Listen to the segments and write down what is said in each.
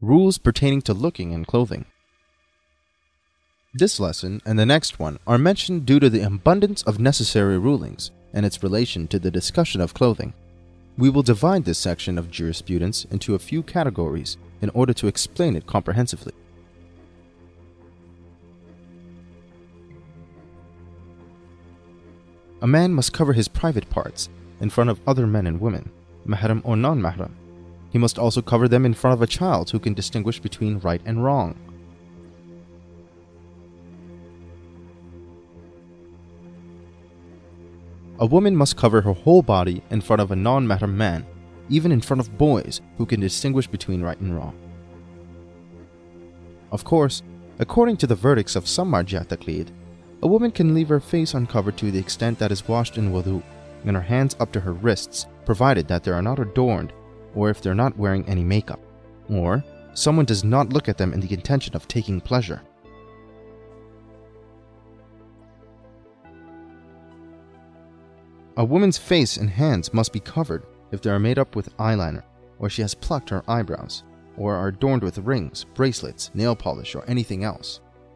Rules pertaining to looking and clothing. This lesson and the next one are mentioned due to the abundance of necessary rulings and its relation to the discussion of clothing. We will divide this section of jurisprudence into a few categories in order to explain it comprehensively. A man must cover his private parts in front of other men and women, mahram or non-mahram. He must also cover them in front of a child who can distinguish between right and wrong. A woman must cover her whole body in front of a non-mahram man, even in front of boys who can distinguish between right and wrong. Of course, according to the verdicts of some marja taqlid, a woman can leave her face uncovered to the extent that is washed in wudu, and her hands up to her wrists, provided that they are not adorned, or if they're not wearing any makeup, or someone does not look at them in the intention of taking pleasure. A woman's face and hands must be covered if they are made up with eyeliner, or she has plucked her eyebrows, or are adorned with rings, bracelets, nail polish, or anything else.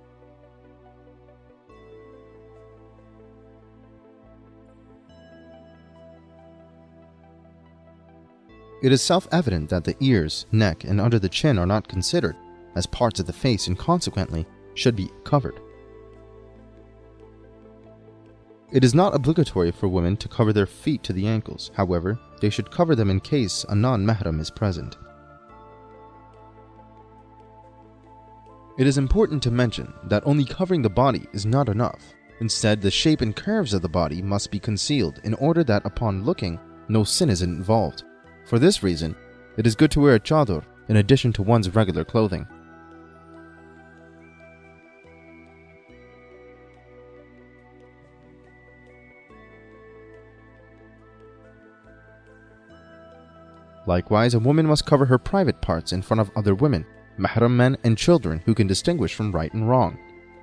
It is self-evident that the ears, neck, and under the chin are not considered as parts of the face and consequently should be covered. It is not obligatory for women to cover their feet to the ankles. However, they should cover them in case a non-mahram is present. It is important to mention that only covering the body is not enough. Instead, the shape and curves of the body must be concealed in order that upon looking, no sin is involved. For this reason, it is good to wear a chador in addition to one's regular clothing. Likewise, a woman must cover her private parts in front of other women, mahram men, and children who can distinguish from right and wrong.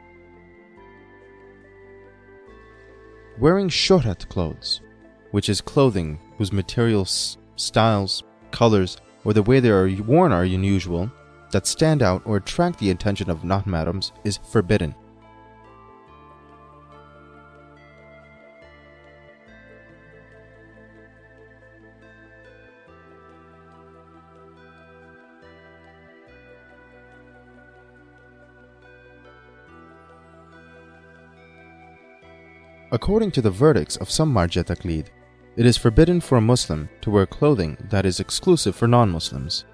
Wearing shuhrat clothes, which is clothing whose materials, styles, colors, or the way they are worn are unusual, that stand out or attract the attention of non-mahrams, is forbidden. According to the verdicts of some marja taqlid, it is forbidden for a Muslim to wear clothing that is exclusive for non-Muslims.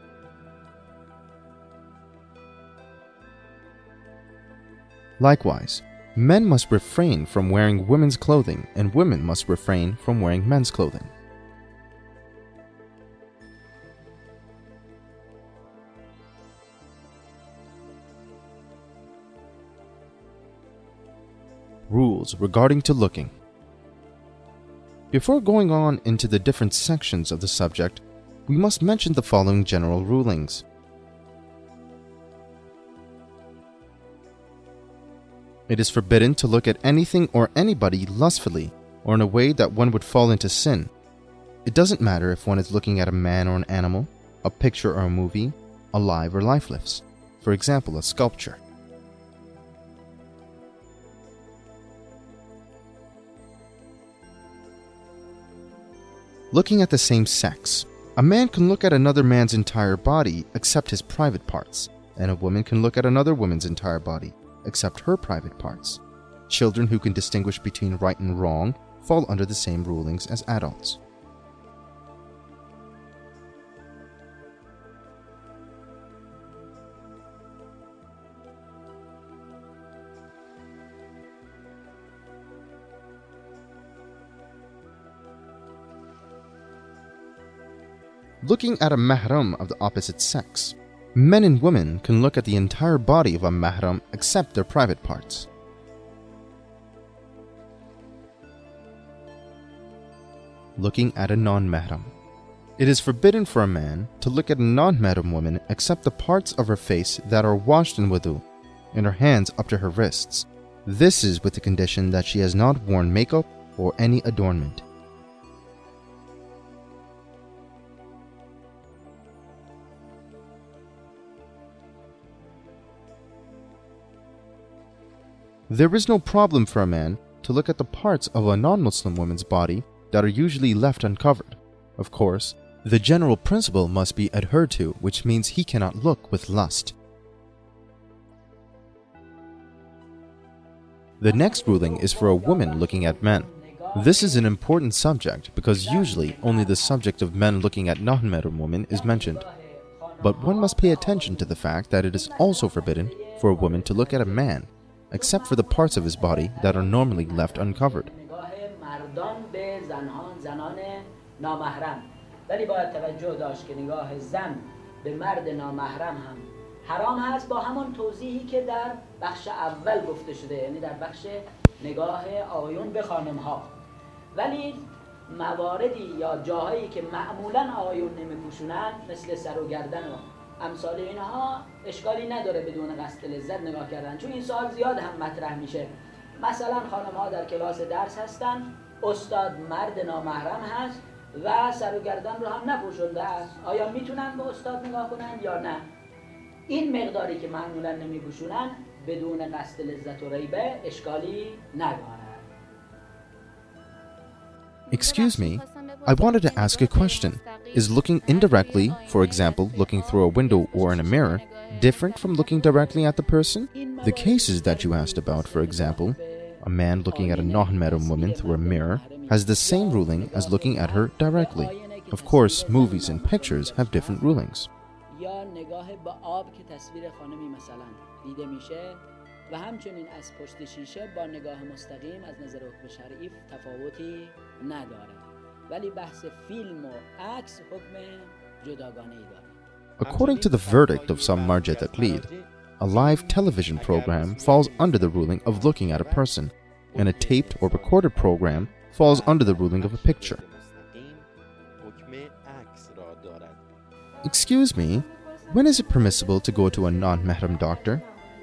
Likewise, men must refrain from wearing women's clothing and women must refrain from wearing men's clothing. Rules regarding to looking. Before going on into the different sections of the subject, we must mention the following general rulings. It is forbidden to look at anything or anybody lustfully or in a way that one would fall into sin. It doesn't matter if one is looking at a man or an animal, a picture or a movie, alive or lifeless, for example, a sculpture. Looking at the same sex. A man can look at another man's entire body except his private parts, and a woman can look at another woman's entire body except her private parts. Children who can distinguish between right and wrong fall under the same rulings as adults. Looking at a mahram of the opposite sex. Men and women can look at the entire body of a mahram except their private parts. Looking at a non-mahram. It is forbidden for a man to look at a non-mahram woman except the parts of her face that are washed in wudu, and her hands up to her wrists. This is with the condition that she has not worn makeup or any adornment. There is no problem for a man to look at the parts of a non-Muslim woman's body that are usually left uncovered. Of course, the general principle must be adhered to, which means he cannot look with lust. The next ruling is for a woman looking at men. This is an important subject because usually only the subject of men looking at non-mahram women is mentioned. But one must pay attention to the fact that it is also forbidden for a woman to look at a man, except for the parts of his body that are normally left uncovered. ولی باید توجه داشت که نگاه زن به مرد نامحرم هم حرام هست با همون توضیحی که در بخش اول گفته شده، یعنی در بخش نگاه آقایون به خانم ها. ولی مواردی یا جاهایی که معمولا آقایون نمیپوشونن مثل سر و گردن و امثال اینها اشکالی نداره بدون قصد لذت نگاه کردن، چون این سوال زیاد هم مطرح میشه. مثلا خانم ها در کلاس درس هستن، استاد مرد نامحرم هست و سر و گردن رو هم نپوشونده است، آیا میتونن به استاد نگاه کنن یا نه؟ این مقداری که معمولا نمیپوشونن بدون قصد لذت و ریبه اشکالی نداره. Excuse me, I wanted to ask a question. Is looking indirectly, for example, looking through a window or in a mirror, different from looking directly at the person? The cases that you asked about, for example, a man looking at a non-mahram woman through a mirror has the same ruling as looking at her directly. Of course, movies and pictures have different rulings. و همچنین از پشت شیشه با نگاه مستقیم از نظر حکم شرعی تفاوتی نداره، ولی بحث فیلم و عکس حکم جداگانه‌ای داره. According to the verdict of some marja taqlid, a live television program falls under the ruling of looking at a person, and a taped or recorded program falls under the ruling of a picture. Excuse me, when is it permissible to go to a non-mahram doctor?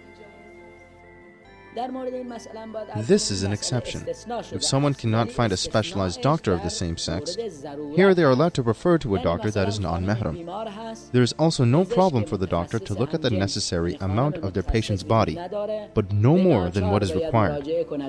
This is an exception. If someone cannot find a specialized doctor of the same sex, here they are allowed to refer to a doctor that is non-mahram. There is also no problem for the doctor to look at the necessary amount of their patient's body, but no more than what is required.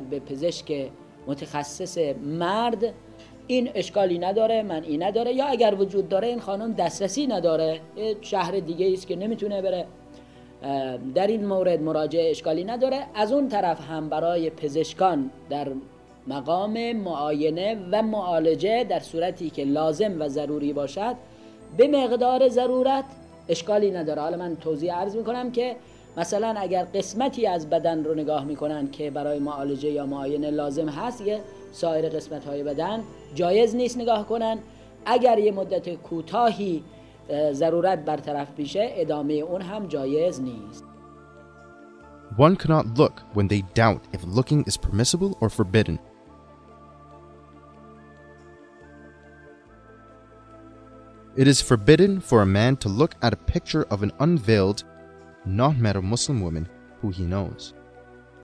این اشکالی نداره، منعی نداره، یا اگر وجود داره این خانم دسترسی نداره، شهر دیگه است که نمیتونه بره، در این مورد مراجعه اشکالی نداره. از اون طرف هم برای پزشکان در مقام معاینه و معالجه در صورتی که لازم و ضروری باشد به مقدار ضرورت اشکالی نداره. حالا من توضیح عرض میکنم که مثلا اگر قسمتی از بدن رو نگاه میکنن که برای معالجه یا معاینه لازم هست، یه سایر قسمت های بدن جایز نیست نگاه کنن. اگر یه مدت کوتاهی ضرورت برطرف میشه ادامه اون هم جایز نیست. One cannot look when they doubt if looking is permissible or forbidden. It is forbidden for a man to look at a picture of an unveiled, non-mahram Muslim woman who he knows.